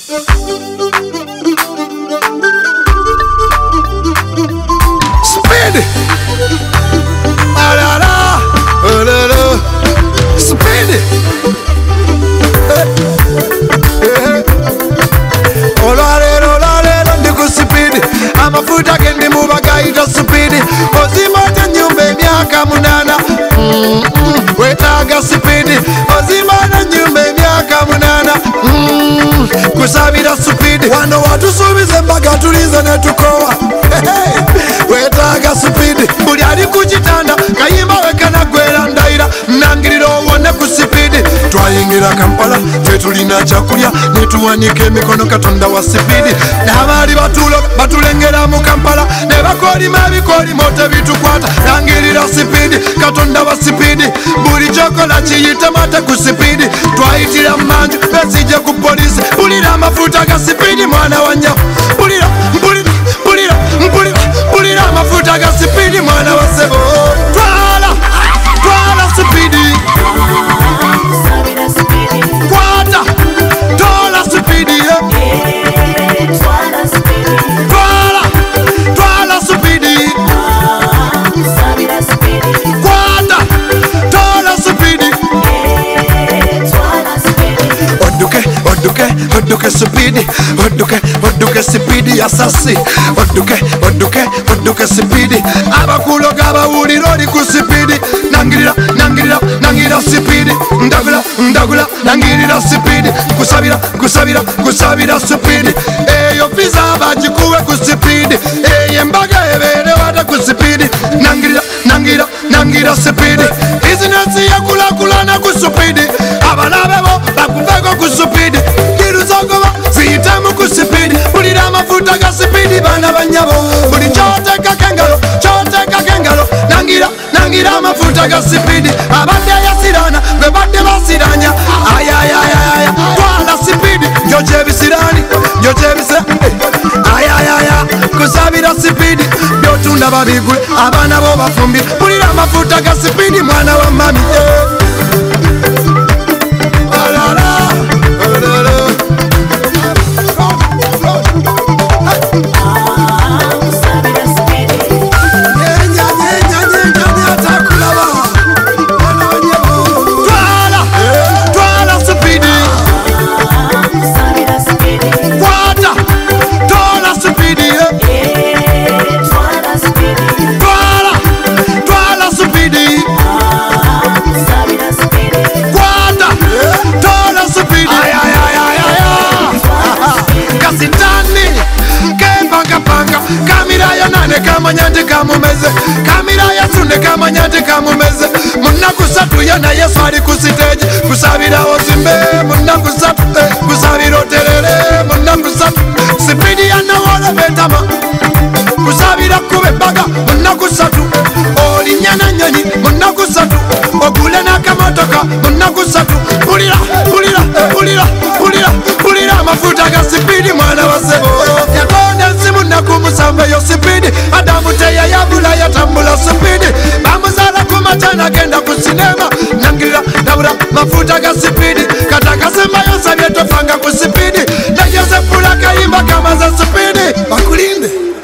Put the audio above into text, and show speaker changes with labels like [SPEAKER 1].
[SPEAKER 1] Speed. Alala, alala. Speed. Olale, ndiku speed. Amafuta kendi mubagaita speed. Ozimata nyumba emyaka munana. Wetaga speed. Ozimata nyumba emyaka munana. Kusabira speed. Wano watusubize mpaka tulize netukowa. Wetaga speed. Buli ali kuchitanda kayimba wekana gwera ndaira nangiriro wone ku speed. Twayingira Kampala tetulina chakulya netuwanika emikono Katonda wa speed. N'abali batulengera mu Kampala ne bakolima ebikolimo tebitukwata nangirira speed. Katonda wa speed. Buli chokola kiyite mate ku speed. Twayitira manju besije ku polisi. Bulira amafuta ga speed mwana wa nyawo. Bulira amafuta ga speed mwana wa sebo. Twala speed. Kwata tola speed. Twala speed. Kwata tola speed. Oduke speed. Oduke speed ya sasi. Oduke speed. Abakulo gabawuliro oli ku speed. Nangirira speed. Ndagula nangirira speed. Kusabira speed. Eyo visa bagikuwe ku speed. Eyo embaga ebere wata ku speed. Nangirira speed. Business yakulakulana ku speed. Abalabe bo bakuveko ku speed. Kiruzogoba ziyitamu ku speed. Bulira amafuta ga speed bana banyabo. Buli kyoteka kengalo. Nangira amafuta ga speed. Abadde yasirana gwe badde basiranya. Ayayayaya twala speed. Njoje bisirani. Ayayaya kusabira speed. Byotunda babigule abana bo bafumbira. Bulira amafuta ga speed mwana wa mami. Kamanyante kamumeze kamira yasunde kamanyante kamumeze munakusatu yana Yesu ali ku stage kusabira ozimbe munakusatu kusabira oterere munakusatu sipidi yana wala betama kusabira kube baga munakusatu olinyana nyonyi munakusatu ogule na kamotoka munakusatu pulira mafuta ga sipidi mwana wa sebo yakonda simu nakumusambe yo sipidi Adamu teya yabula yatambula sipidi bamuzala kumachana genda ku sinema nangirira dabura mafuta ga sipidi katakasema yosabye tofanga ku sipidi na Joseph kayimba kama za sipidi bakulinde